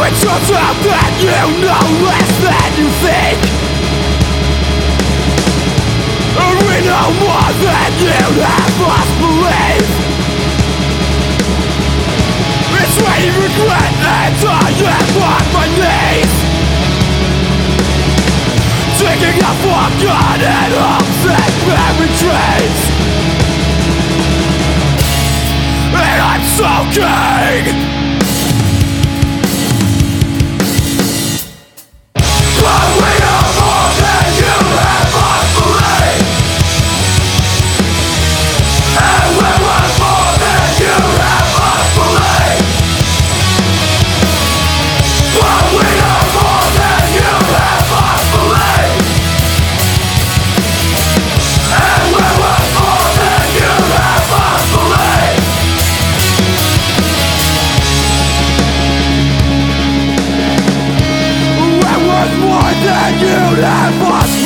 It turns out that you know less than you think, and we know more than you'd have us believe. It's raining regret and I am on my knees, digging up forgotten hopes and buried dreams, and I'm soaking. You'd have us